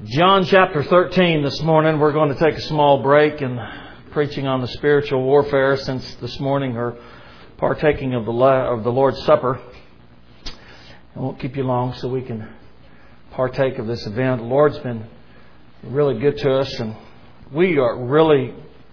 John chapter 13 this morning. We're going to take a small break in preaching on the spiritual warfare, since this morning we're partaking of the Lord's Supper. I won't keep you long so we can partake of this event. The Lord's been really good to us, and we are really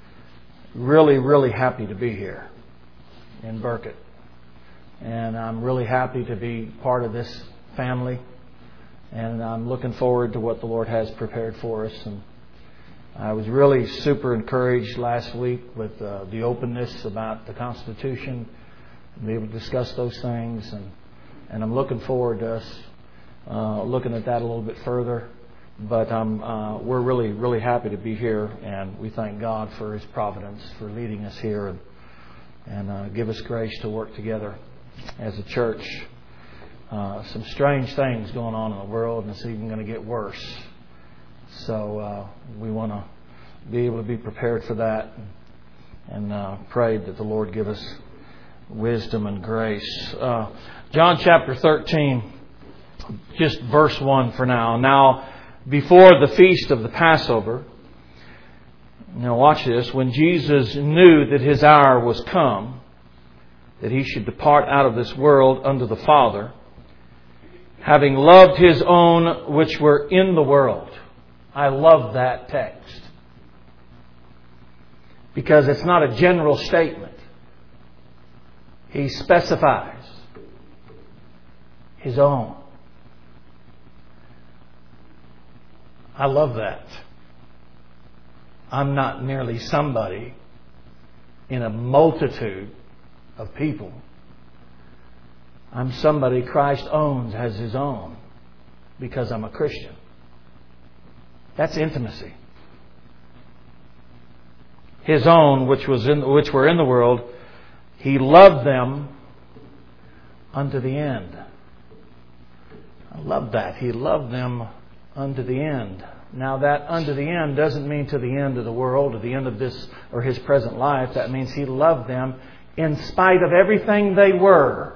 happy to be here in Burkett. And I'm really happy to be part of this family. And I'm looking forward to what the Lord has prepared for us. And I was really super encouraged last week with the openness about the Constitution, and be able to discuss those things. And I'm looking forward to us looking at that a little bit further. But we're really happy to be here, and we thank God for His providence, for leading us here, and give us grace to work together as a church. Some strange things going on in the world, and it's even going to get worse. So we want to be able to be prepared for that, and pray that the Lord give us wisdom and grace. John chapter 13, just verse 1 for now. Now, before the feast of the Passover, now watch this, when Jesus knew that His hour was come, that He should depart out of this world unto the Father, having loved His own which were in the world. I love that text, because it's not a general statement. He specifies His own. I love that. I'm not merely somebody in a multitude of people. I'm somebody Christ owns as His own because I'm a Christian. That's intimacy. His own, which were in the world, He loved them unto the end. I love that. He loved them unto the end. Now, that unto the end doesn't mean to the end of the world or the end of this or His present life. That means He loved them in spite of everything they were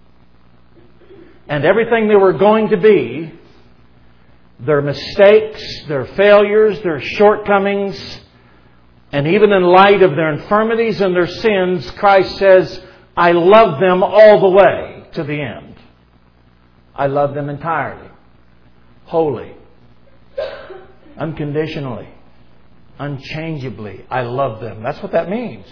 and everything they were going to be, their mistakes, their failures, their shortcomings, and even in light of their infirmities and their sins, Christ says, I love them all the way to the end. I love them entirely, wholly, unconditionally, unchangeably. I love them. That's what that means.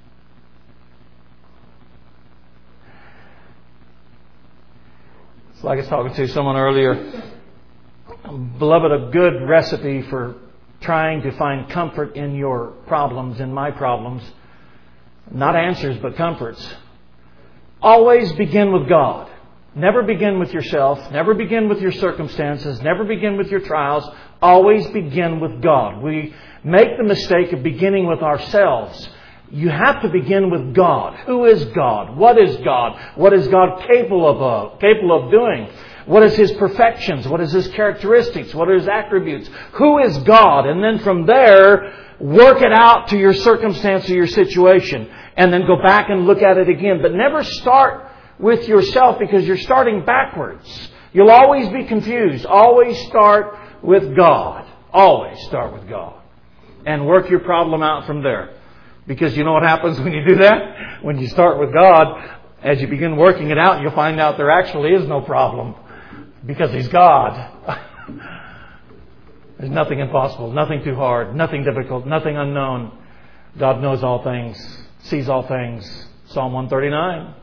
It's like I was talking to someone earlier. Beloved, a good recipe for trying to find comfort in your problems, in my problems, not answers but comforts. Always begin with God. Never begin with yourself. Never begin with your circumstances. Never begin with your trials. Always begin with God. We make the mistake of beginning with ourselves. You have to begin with God. Who is God? What is God? What is God capable of doing? What is His perfections? What is His characteristics? What are His attributes? Who is God? And then from there, work it out to your circumstance or your situation. And then go back and look at it again. But never start with yourself, because you're starting backwards. You'll always be confused. Always start with God. Always start with God. And work your problem out from there. Because you know what happens when you do that? When you start with God, as you begin working it out, you'll find out there actually is no problem. Because He's God. There's nothing impossible, nothing too hard, nothing difficult, nothing unknown. God knows all things, sees all things. Psalm 139.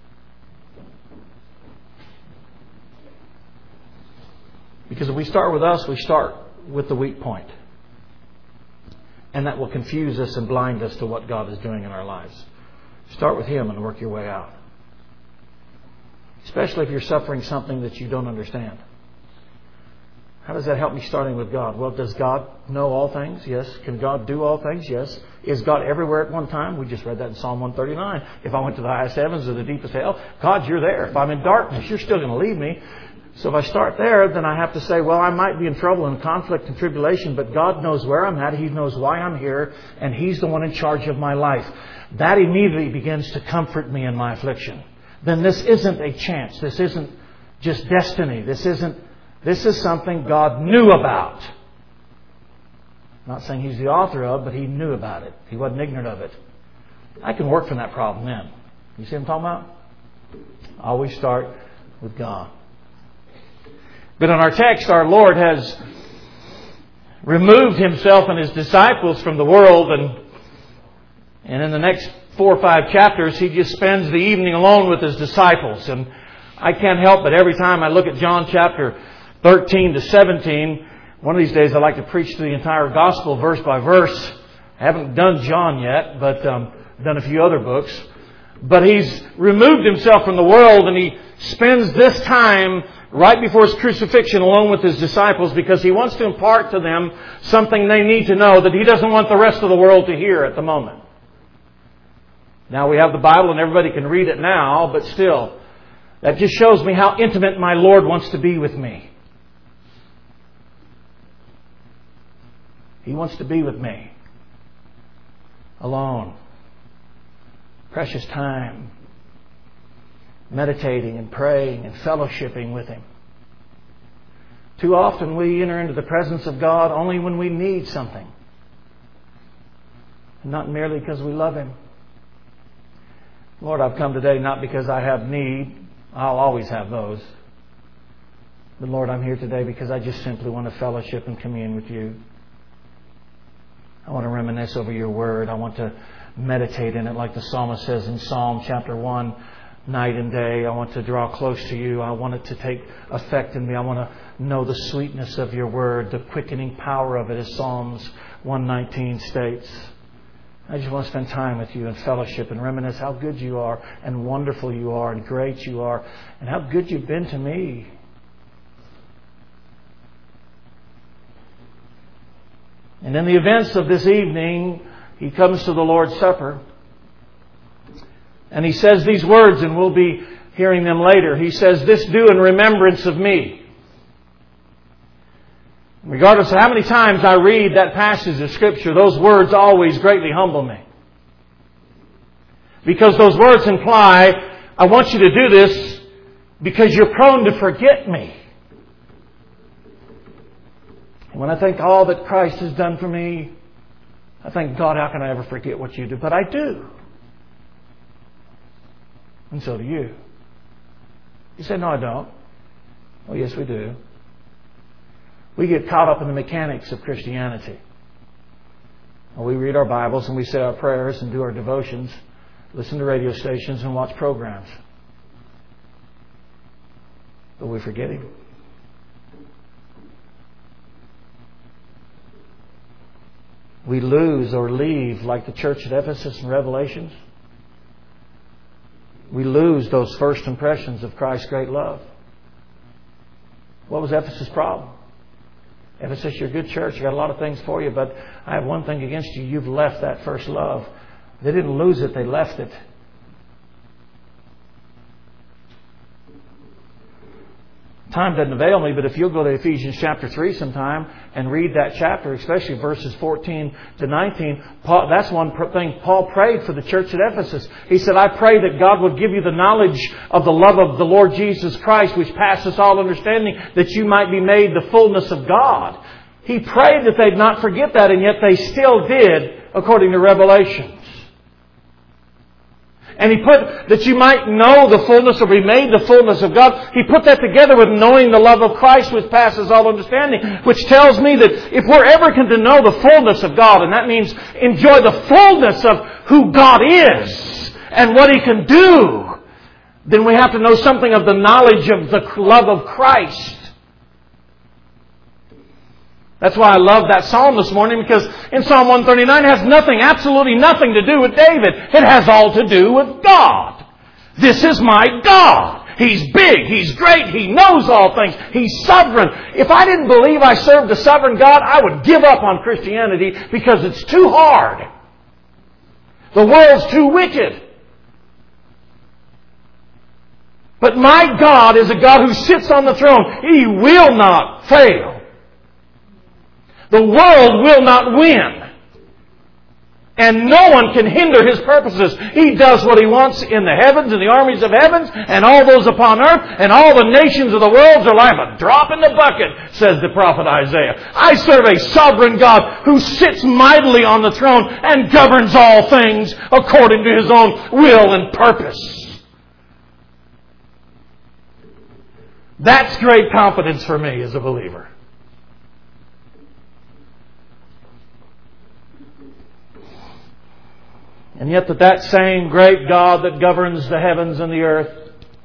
Because if we start with us, we start with the weak point. And that will confuse us and blind us to what God is doing in our lives. Start with Him and work your way out. Especially if you're suffering something that you don't understand. How does that help me starting with God? Well, does God know all things? Yes. Can God do all things? Yes. Is God everywhere at one time? We just read that in Psalm 139. If I went to the highest heavens or the deepest hell, God, You're there. If I'm in darkness, You're still going to lead me. So if I start there, then I have to say, well, I might be in trouble and conflict and tribulation, but God knows where I'm at. He knows why I'm here, and He's the one in charge of my life. That immediately begins to comfort me in my affliction. Then this isn't a chance. This isn't just destiny. This is something God knew about. I'm not saying He's the author of, but He knew about it. He wasn't ignorant of it. I can work from that problem then. You see what I'm talking about? Always start with God. But in our text, our Lord has removed Himself and His disciples from the world, and in the next 4 or 5 chapters, He just spends the evening alone with His disciples. And I can't help but every time I look at John chapter 13 to 17, one of these days I'd like to preach the entire gospel verse by verse. I haven't done John yet, but I've done a few other books. But He's removed Himself from the world, and He spends this time right before His crucifixion alone with His disciples because He wants to impart to them something they need to know that He doesn't want the rest of the world to hear at the moment. Now we have the Bible and everybody can read it now, but still, that just shows me how intimate my Lord wants to be with me. He wants to be with me. Alone. Precious time. Meditating and praying and fellowshipping with Him. Too often we enter into the presence of God only when we need something. Not merely because we love Him. Lord, I've come today not because I have need. I'll always have those. But Lord, I'm here today because I just simply want to fellowship and commune with You. I want to reminisce over Your Word. I want to meditate in it like the psalmist says in Psalm chapter 1, night and day. I want to draw close to You. I want it to take effect in me. I want to know the sweetness of Your Word, the quickening power of it, as Psalms 119 states. I just want to spend time with You in fellowship and reminisce how good You are and wonderful You are and great You are and how good You've been to me. And in the events of this evening, He comes to the Lord's Supper and He says these words, and we'll be hearing them later. He says, "This do in remembrance of Me." Regardless of how many times I read that passage of Scripture, those words always greatly humble me. Because those words imply, I want you to do this because you're prone to forget me. When I think all that Christ has done for me, I think, God, how can I ever forget what You do? But I do. And so do you. You say, no, I don't. Oh, yes, we do. We get caught up in the mechanics of Christianity. We read our Bibles and we say our prayers and do our devotions, listen to radio stations and watch programs. But we forget Him. We lose or leave like the church at Ephesus in Revelations. We lose those first impressions of Christ's great love. What was Ephesus' problem? Ephesus, you're a good church. You got a lot of things for you, but I have one thing against you. You've left that first love. They didn't lose it. They left it. Time doesn't avail me, but if you'll go to Ephesians chapter 3 sometime and read that chapter, especially verses 14 to 19, that's one thing Paul prayed for the church at Ephesus. He said, I pray that God would give you the knowledge of the love of the Lord Jesus Christ, which passes all understanding, that you might be made the fullness of God. He prayed that they'd not forget that, and yet they still did, according to Revelation. And he put that you might know the fullness or be made the fullness of God. He put that together with knowing the love of Christ which passes all understanding. Which tells me that if we're ever going to know the fullness of God, and that means enjoy the fullness of who God is and what He can do, then we have to know something of the knowledge of the love of Christ. That's why I love that psalm this morning, because in Psalm 139 it has nothing, absolutely nothing to do with David. It has all to do with God. This is my God. He's big. He's great. He knows all things. He's sovereign. If I didn't believe I served a sovereign God, I would give up on Christianity because it's too hard. The world's too wicked. But my God is a God who sits on the throne. He will not fail. The world will not win. And no one can hinder His purposes. He does what He wants in the heavens and the armies of heavens and all those upon earth, and all the nations of the world are like a drop in the bucket, says the prophet Isaiah. I serve a sovereign God who sits mightily on the throne and governs all things according to His own will and purpose. That's great confidence for me as a believer. And yet that same great God that governs the heavens and the earth,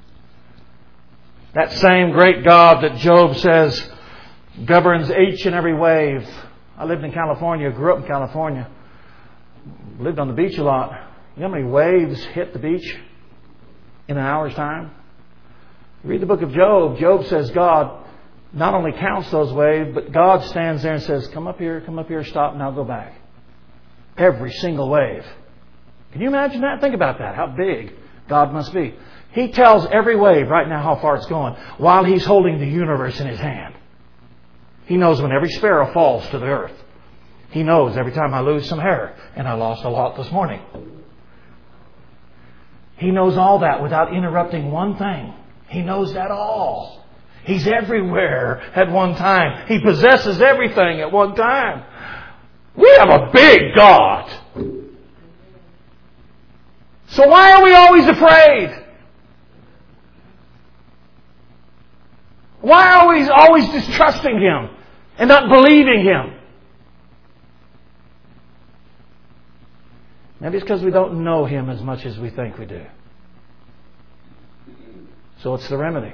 that same great God that Job says governs each and every wave. I lived in California, grew up in California, lived on the beach a lot. You know how many waves hit the beach in an hour's time? Read the book of Job. Job says God not only counts those waves, but God stands there and says, come up here, stop, now go back. Every single wave. Can you imagine that? Think about that. How big God must be. He tells every wave right now how far it's going while He's holding the universe in His hand. He knows when every sparrow falls to the earth. He knows every time I lose some hair, and I lost a lot this morning. He knows all that without interrupting one thing. He knows that all. He's everywhere at one time. He possesses everything at one time. We have a big God. So why are we always afraid? Why are we always distrusting Him and not believing Him? Maybe it's because we don't know Him as much as we think we do. So what's the remedy?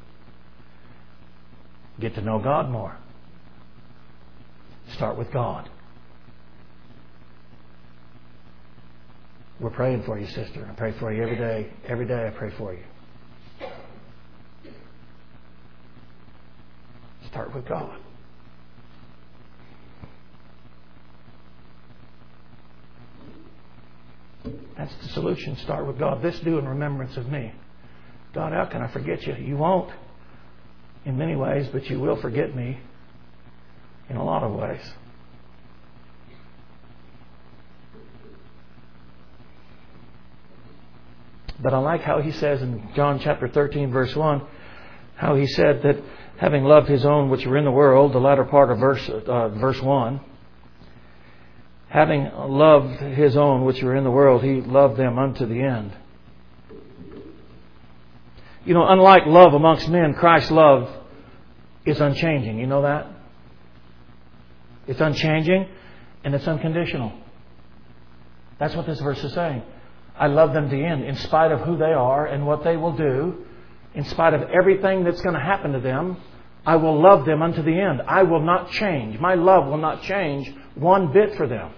Get to know God more. Start with God. We're praying for you, sister. I pray for you every day. Every day I pray for you. Start with God. That's the solution. Start with God. This do in remembrance of me. God, how can I forget you? You won't in many ways, but you will forget me in a lot of ways. But I like how He says in John chapter 13, verse 1, how He said that having loved His own which were in the world, the latter part of verse 1, having loved His own which were in the world, He loved them unto the end. You know, unlike love amongst men, Christ's love is unchanging. You know that? It's unchanging and it's unconditional. That's what this verse is saying. I love them to the end, in spite of who they are and what they will do, in spite of everything that's going to happen to them. I will love them unto the end. I will not change. My love will not change one bit for them.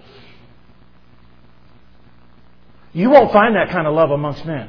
You won't find that kind of love amongst men.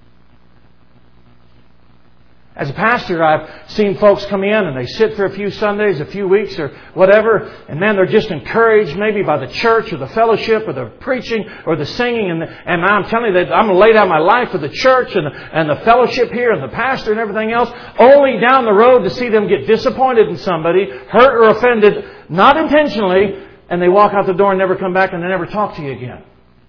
As a pastor, I've seen folks come in and they sit for a few Sundays, a few weeks or whatever, and man, they're just encouraged maybe by the church or the fellowship or the preaching or the singing. And I'm telling you that I'm going to lay down my life for the church and the fellowship here and the pastor and everything else, only down the road to see them get disappointed in somebody, hurt or offended, not intentionally, and they walk out the door and never come back and they never talk to you again.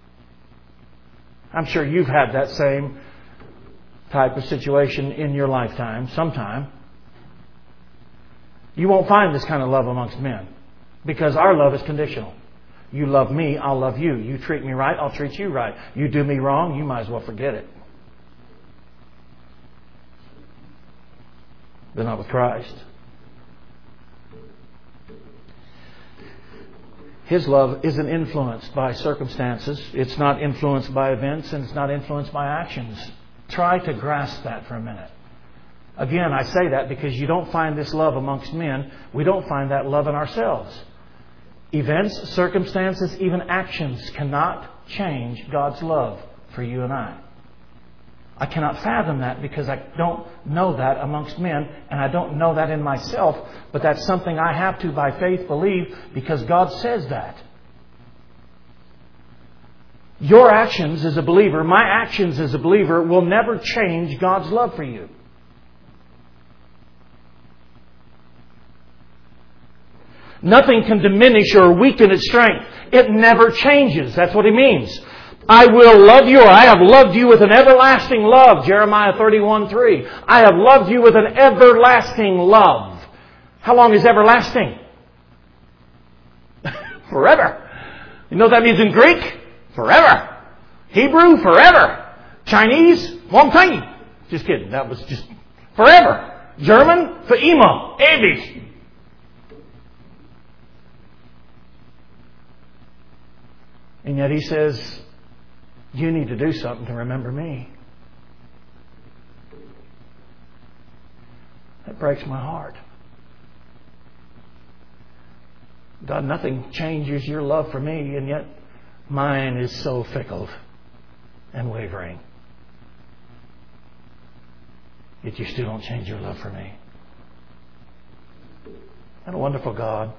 I'm sure you've had that same type of situation in your lifetime sometime. You won't find this kind of love amongst men because our love is conditional. You love me, I'll love you. You treat me right, I'll treat you right. You do me wrong, you might as well forget it. But not with Christ. His love isn't influenced by circumstances. It's not influenced by events, and it's not influenced by actions. Try to grasp that for a minute. Again, I say that because you don't find this love amongst men. We don't find that love in ourselves. Events, circumstances, even actions cannot change God's love for you and I. I cannot fathom that because I don't know that amongst men, and I don't know that in myself, but that's something I have to by faith believe because God says that. Your actions as a believer, my actions as a believer, will never change God's love for you. Nothing can diminish or weaken its strength. It never changes. That's what He means. I will love you, or I have loved you with an everlasting love. Jeremiah 31:3. I have loved you with an everlasting love. How long is everlasting? Forever. You know what that means in Greek? Forever. Hebrew? Forever. Chinese? Long time. Just kidding. That was just forever. German? Für immer. Ewig. And yet He says, you need to do something to remember me. That breaks my heart. God, nothing changes your love for me, and yet mine is so fickle and wavering. Yet you still don't change your love for me. What a wonderful God.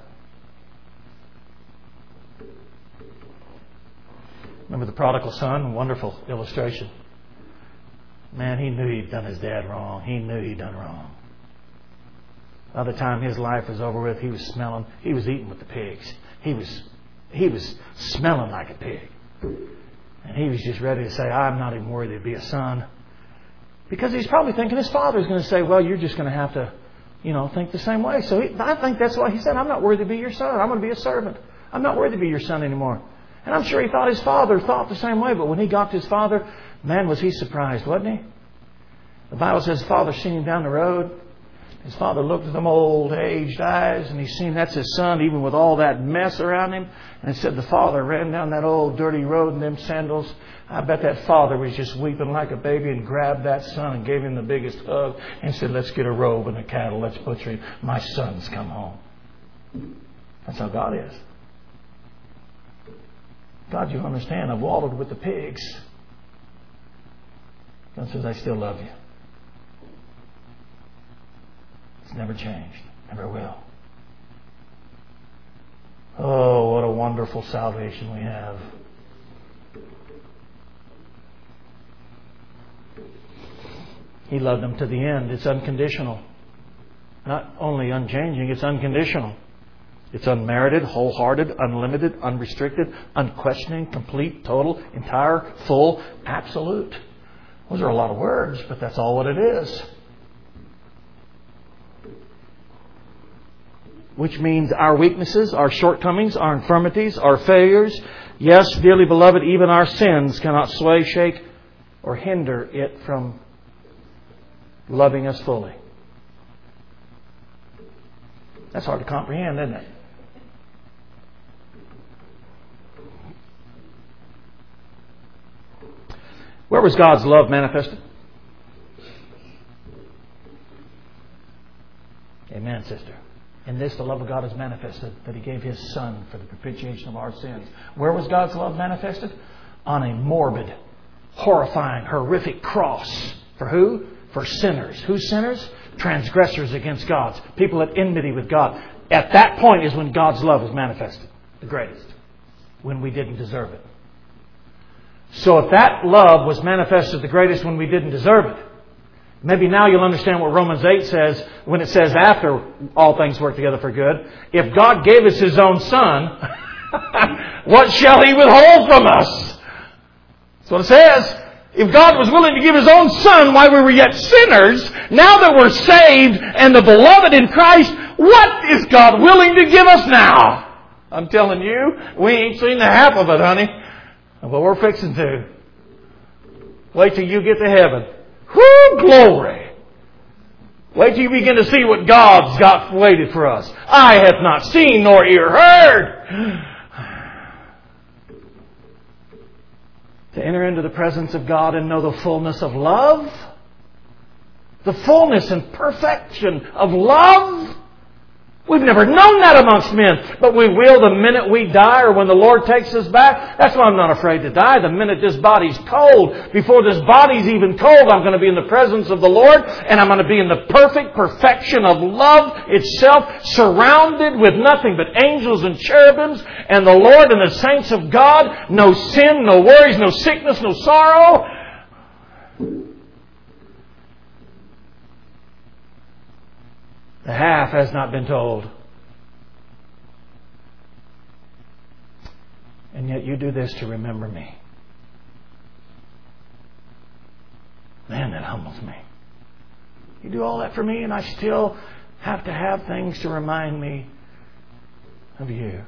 Remember the prodigal son? Wonderful illustration. Man, he knew he'd done his dad wrong. He knew he'd done wrong. By the time his life was over with, he was eating with the pigs. He was smelling like a pig. And he was just ready to say, I'm not even worthy to be a son. Because he's probably thinking his father's going to say, well, you're just going to have to, think the same way. So I think that's why he said, I'm not worthy to be your son. I'm going to be a servant. I'm not worthy to be your son anymore. And I'm sure he thought his father thought the same way. But when he got to his father, man, was he surprised, wasn't he? The Bible says his father seen him down the road. His father looked at them old, aged eyes, and he seen that's his son, even with all that mess around him. And said the father ran down that old dirty road in them sandals. I bet that father was just weeping like a baby and grabbed that son and gave him the biggest hug and said, let's get a robe and a cattle. Let's butcher him. My son's come home. That's how God is. God, you understand, I've wallowed with the pigs. God says, I still love you. It's never changed. Never will. Oh, what a wonderful salvation we have. He loved them to the end. It's unconditional. Not only unchanging, it's unconditional. It's unmerited, wholehearted, unlimited, unrestricted, unquestioning, complete, total, entire, full, absolute. Those are a lot of words, but that's all what it is. Which means our weaknesses, our shortcomings, our infirmities, our failures. Yes, dearly beloved, even our sins cannot sway, shake, or hinder it from loving us fully. That's hard to comprehend, isn't it? Where was God's love manifested? Amen, sister. In this, the love of God is manifested, that He gave His Son for the propitiation of our sins. Where was God's love manifested? On a morbid, horrifying, horrific cross. For who? For sinners. Who's sinners? Transgressors against God. People at enmity with God. At that point is when God's love is manifested. The greatest. When we didn't deserve it. So if that love was manifested the greatest when we didn't deserve it, maybe now you'll understand what Romans 8 says when it says after all things work together for good. If God gave us His own Son, what shall He withhold from us? That's what it says. If God was willing to give His own Son while we were yet sinners, now that we're saved and the beloved in Christ, what is God willing to give us now? I'm telling you, we ain't seen the half of it, honey. But we're fixing to. Wait till you get to heaven. Whoo, glory! Wait till you begin to see what God's got waited for us. Eye hath not seen nor ear heard. To enter into the presence of God and know the fullness of love. The fullness and perfection of love. We've never known that amongst men, but we will the minute we die or when the Lord takes us back. That's why I'm not afraid to die. The minute this body's cold, before this body's even cold, I'm going to be in the presence of the Lord, and I'm going to be in the perfect perfection of love itself, surrounded with nothing but angels and cherubims, and the Lord and the saints of God. No sin, no worries, no sickness, no sorrow. The half has not been told. And yet you do this to remember me. Man, that humbles me. You do all that for me, and I still have to have things to remind me of you.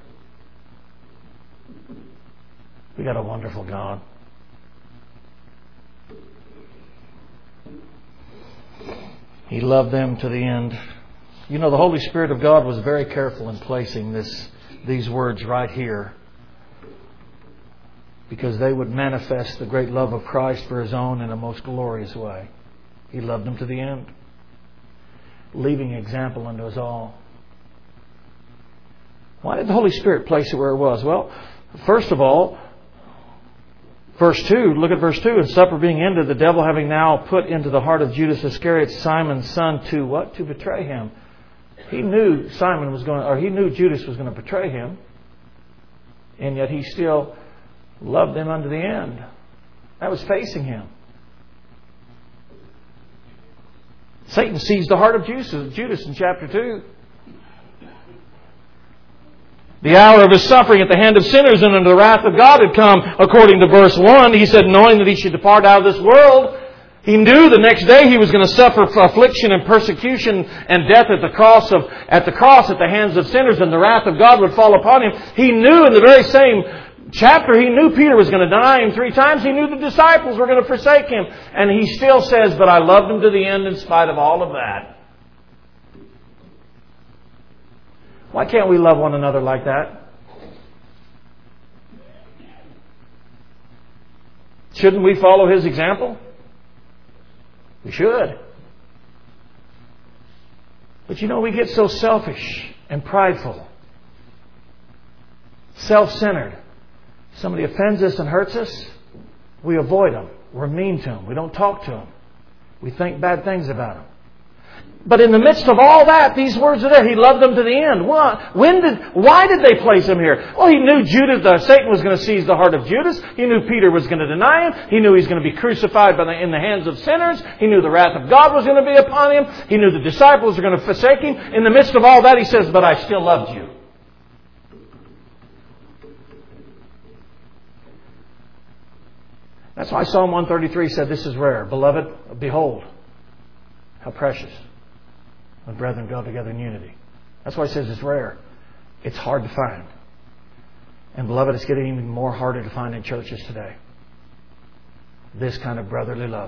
We got a wonderful God. He loved them to the end. You know, the Holy Spirit of God was very careful in placing these words right here, because they would manifest the great love of Christ for His own in a most glorious way. He loved them to the end, leaving example unto us all. Why did the Holy Spirit place it where it was? Well, first of all, verse 2, look at verse 2. And supper being ended, the devil having now put into the heart of Judas Iscariot, Simon's son, to what? To betray Him. He knew he knew Judas was going to betray Him. And yet He still loved them unto the end. That was facing Him. Satan seized the heart of Judas in chapter 2. The hour of His suffering at the hand of sinners and unto the wrath of God had come, according to verse 1. He said, knowing that He should depart out of this world, He knew the next day He was going to suffer affliction and persecution and death at the cross at the hands of sinners, and the wrath of God would fall upon Him. He knew in the very same chapter, He knew Peter was going to deny Him 3 times. He knew the disciples were going to forsake Him. And He still says, but I loved them to the end in spite of all of that. Why can't we love one another like that? Shouldn't we follow His example? We should. But you know, we get so selfish and prideful, self-centered. Somebody offends us and hurts us, we avoid them. We're mean to them. We don't talk to them. We think bad things about them. But in the midst of all that, these words are there. He loved them to the end. Why did they place Him here? Well, He knew Satan was going to seize the heart of Judas. He knew Peter was going to deny Him. He knew He was going to be crucified in the hands of sinners. He knew the wrath of God was going to be upon Him. He knew the disciples were going to forsake Him. In the midst of all that, He says, but I still loved you. That's why Psalm 133 said, this is rare. Beloved, behold, how precious when brethren dwell together in unity. That's why He says it's rare. It's hard to find. And beloved, it's getting even more harder to find in churches today. This kind of brotherly love.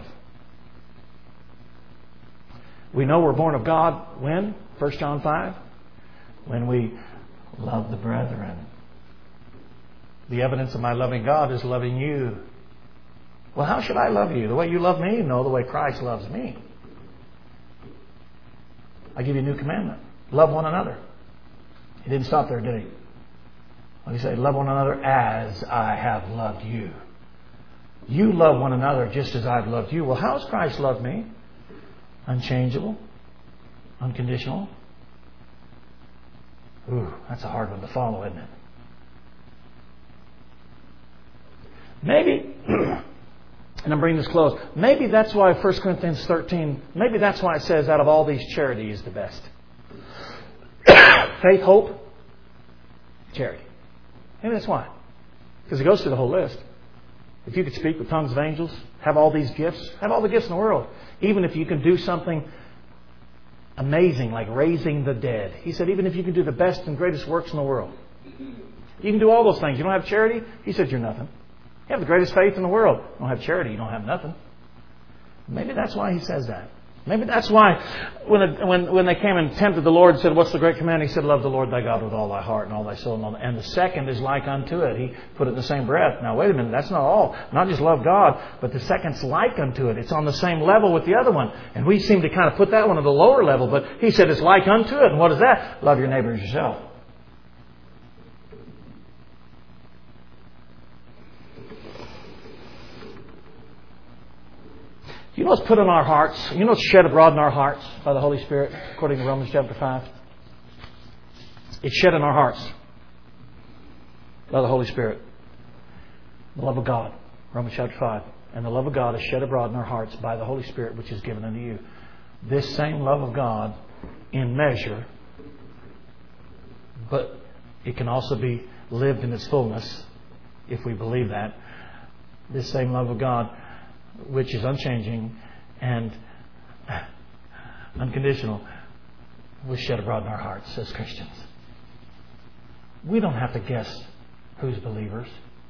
We know we're born of God when? 1 John 5. When we love the brethren. The evidence of my loving God is loving you. Well, how should I love you? The way you love me? No, the way Christ loves me. I give you a new commandment. Love one another. He didn't stop there, did He? When He said, love one another as I have loved you. You love one another just as I've loved you. Well, how has Christ loved me? Unchangeable. Unconditional. Ooh, that's a hard one to follow, isn't it? Maybe... And I'm bringing this close. Maybe that's why 1 Corinthians 13, maybe that's why it says out of all these, charity is the best. Faith, hope, charity. Maybe that's why. Because it goes through the whole list. If you could speak with tongues of angels, have all these gifts, have all the gifts in the world. Even if you can do something amazing like raising the dead. He said, even if you can do the best and greatest works in the world. You can do all those things. You don't have charity? He said, you're nothing. You have the greatest faith in the world. You don't have charity, you don't have nothing. Maybe that's why He says that. Maybe that's why when they came and tempted the Lord and said, what's the great command? He said, love the Lord thy God with all thy heart and all thy soul. And the second is like unto it. He put it in the same breath. Now, wait a minute. That's not all. Not just love God, but the second's like unto it. It's on the same level with the other one. And we seem to kind of put that one at the lower level. But He said it's like unto it. And what is that? Love your neighbor as yourself. You know what's put in our hearts? You know what's shed abroad in our hearts by the Holy Spirit, according to Romans chapter 5? It's shed in our hearts by the Holy Spirit. The love of God, Romans chapter 5. And the love of God is shed abroad in our hearts by the Holy Spirit, which is given unto you. This same love of God in measure, but it can also be lived in its fullness if we believe that. This same love of God, which is unchanging and unconditional, was shed abroad in our hearts as Christians. We don't have to guess who's believers.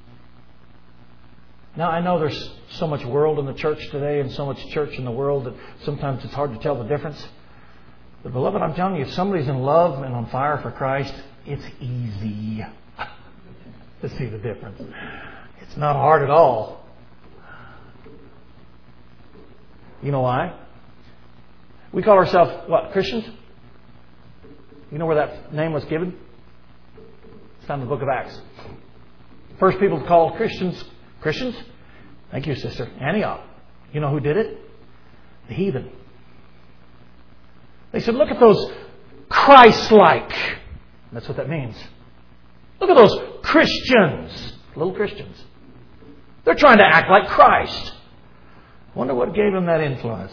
Now, I know there's so much world in the church today and so much church in the world that sometimes it's hard to tell the difference. But, beloved, I'm telling you, if somebody's in love and on fire for Christ, it's easy to see the difference. It's not hard at all. You know why? We call ourselves, what, Christians? You know where that name was given? It's found in the book of Acts. First people called Christians. Thank you, sister. Antioch. You know who did it? The heathen. They said, look at those Christ-like. That's what that means. Look at those Christians. Little Christians. They're trying to act like Christ. Wonder what gave them that influence.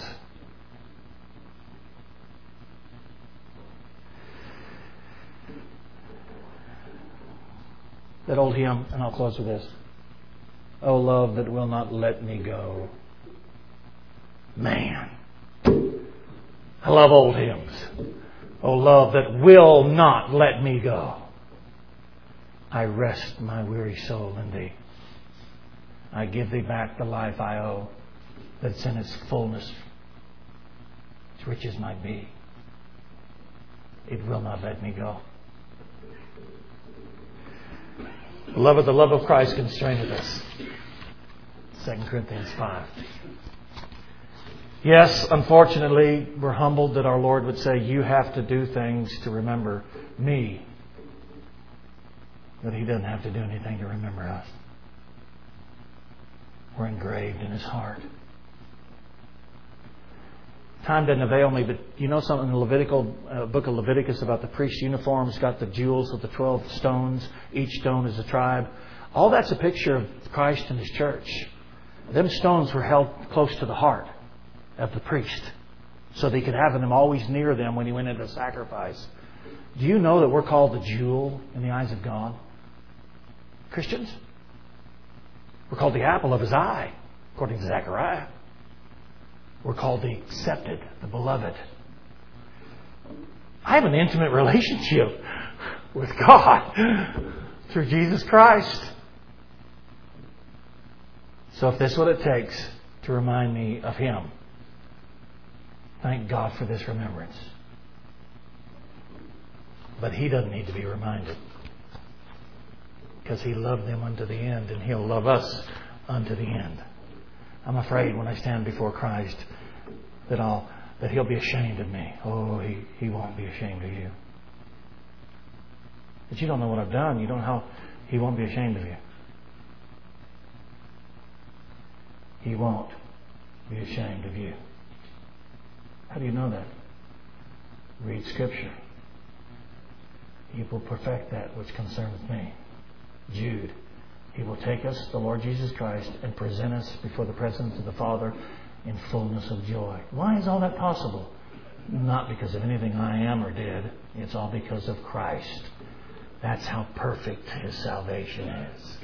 That old hymn, and I'll close with this. Oh, love that will not let me go. Man. I love old hymns. Oh, love that will not let me go. I rest my weary soul in Thee. I give Thee back the life I owe, that's in its fullness, its riches might be. It will not let me go. Beloved, the love of Christ constraineth us. 2 Corinthians 5. Yes, unfortunately, we're humbled that our Lord would say, you have to do things to remember me. But He doesn't have to do anything to remember us. We're engraved in His heart. Time doesn't avail me, but you know something in the Levitical book of Leviticus about the priest's uniform? It's got the jewels with the 12 stones. Each stone is a tribe. All that's a picture of Christ and His church. Them stones were held close to the heart of the priest, so that he could have them always near them when he went into sacrifice. Do you know that we're called the jewel in the eyes of God? Christians? We're called the apple of His eye, according to Zechariah. We're called the accepted, the beloved. I have an intimate relationship with God through Jesus Christ. So if this is what it takes to remind me of Him, thank God for this remembrance. But He doesn't need to be reminded, because He loved them unto the end, and He'll love us unto the end. I'm afraid when I stand before Christ that He'll be ashamed of me. Oh, He won't be ashamed of you. But you don't know what I've done. You don't know how He won't be ashamed of you. He won't be ashamed of you. How do you know that? Read Scripture. He will perfect that which concerns me. Jude. He will take us, the Lord Jesus Christ, and present us before the presence of the Father in fullness of joy. Why is all that possible? Not because of anything I am or did. It's all because of Christ. That's how perfect His salvation is.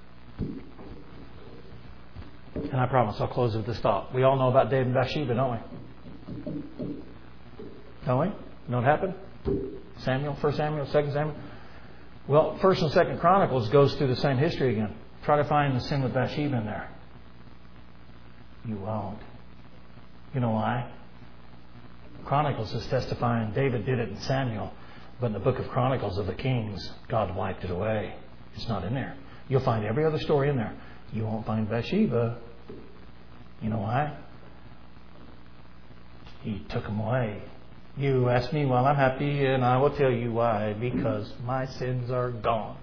And I promise I'll close with this thought. We all know about David and Bathsheba, don't we? Don't we? Know what happened? Samuel, 1 Samuel, 2 Samuel. Well, 1 and 2 Chronicles goes through the same history again. Try to find the sin with Bathsheba in there. You won't. You know why? Chronicles is testifying David did it in Samuel, but in the book of Chronicles of the Kings, God wiped it away. It's not in there. You'll find every other story in there. You won't find Bathsheba. You know why? He took them away. You ask me, well, I'm happy, and I will tell you why. Because my sins are gone.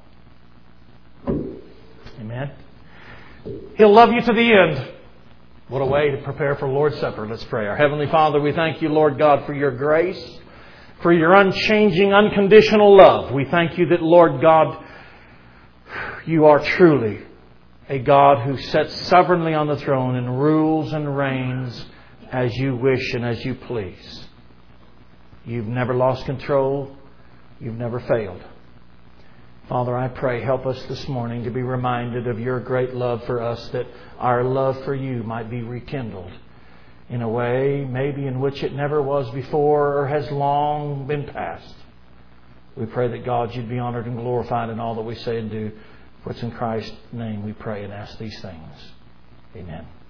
Amen? He'll love you to the end. What a way to prepare for Lord's Supper. Let's pray. Our Heavenly Father, we thank You, Lord God, for Your grace, for Your unchanging, unconditional love. We thank You that, Lord God, You are truly a God who sits sovereignly on the throne and rules and reigns as You wish and as You please. You've never lost control. You've never failed. Father, I pray, help us this morning to be reminded of your great love for us, that our love for you might be rekindled in a way maybe in which it never was before or has long been past. We pray that, God, you'd be honored and glorified in all that we say and do. For it's in Christ's name we pray and ask these things. Amen.